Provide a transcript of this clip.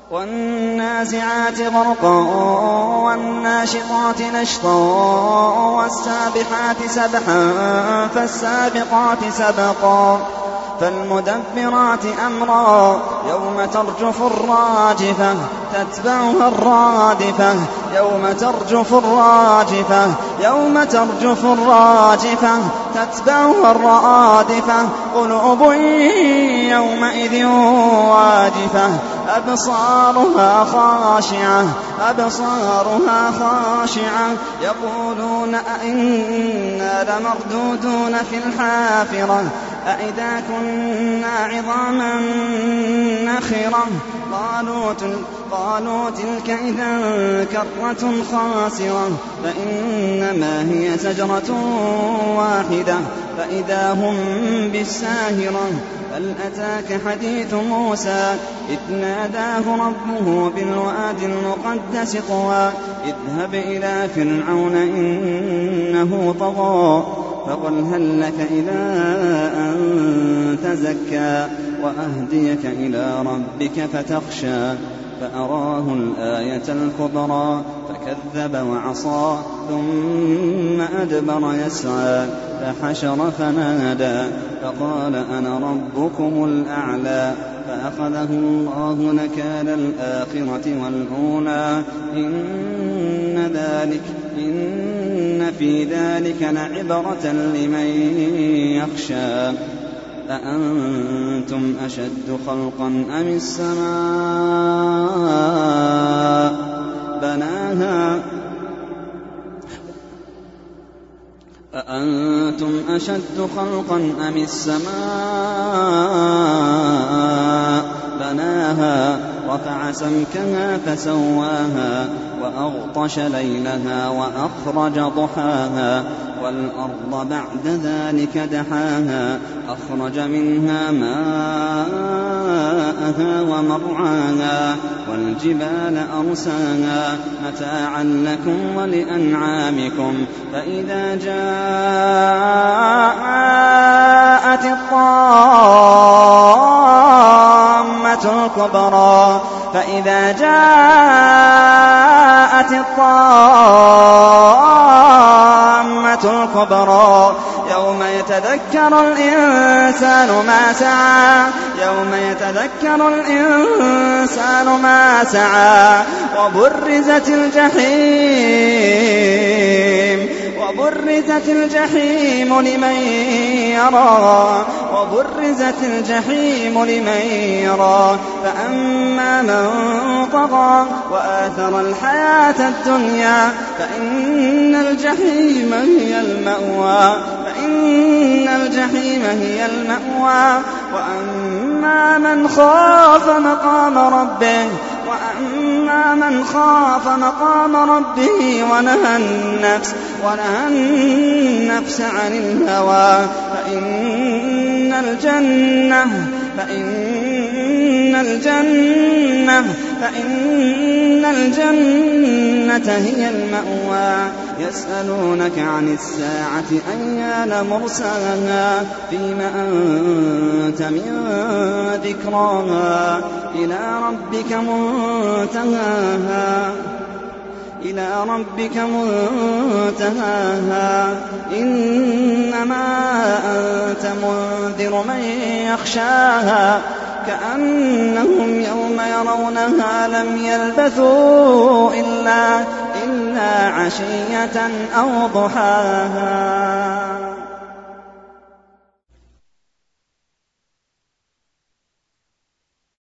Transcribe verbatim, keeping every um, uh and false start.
والنازعات غرقا والناشطات نشطا والسابحات سبحا فالسابقات سبقا فالمدبرات أمرا يوم ترجف الراجفة تتبعها الرادفة يوم ترجف الراجفة يوم ترجف الراجفة تتبعها الرادفة قلوب يومئذ واجفة أبصارها خاشعة أبصارها خاشعة يقولون أئنا لمردودون في الحافرة أئذا كنا عظاما نخرة قالوا, قالوا تلك إذا كرة خاسرة فإنما هي زجرة واحدة فإذا هم بالساهرة هل أتاك حديث موسى إذ ناداه ربه بالواد المقدس طوى اذهب إلى فرعون إنه طغى فقل هل لك إلى أن تزكى وأهديك إلى ربك فتخشى فأراه الآية الكبرى فكذب وعصى ثم أدبر يسعى فحشر فنادى فقال أنا ربكم الأعلى فأخذه الله نكال الآخرة والأولى إن ذلك إن في ذلك لعبرة لمن يخشى أأنتم أشد خلقا أم السماء بناها أأنتم أشد خلقا أم السماء بناها رفع سمكها فسواها وأغطش ليلها وأخرج ضحاها والأرض بعد ذلك دحاها أخرج منها ماءها ومرعاها والجبال أرساها متاعا لكم ولأنعامكم فإذا جاءت الطامة الكبرى فإذا جاءت الطامة الكبرى يوم يتذكر الإنسان ما سعى يوم يتذكر الإنسان ما سعى وبرزت الجحيم وبرزت الجحيم لمن يرى وبرزت الجحيم لمن يرى فأما من طغى وآثر الحياة الدنيا فإن الجحيم هي المأوى فإن الجحيم هي المأوى وأما من خاف مقام ربه وأما من خاف مقام ربه ونهى النفس ونهى النفس عن الهوى فإن الجنة فإن الجنة فإن الجنة هي المأوى يسألونك عن الساعة أيان مرساها فيم أنت من ذكراها إلى ربك منتهاها إلى ربك منتهاها إنما أنت منذر من يخشاها كأنهم يوم يرونها لم يلبثوا إلا, إلا عشية أو ضحاها.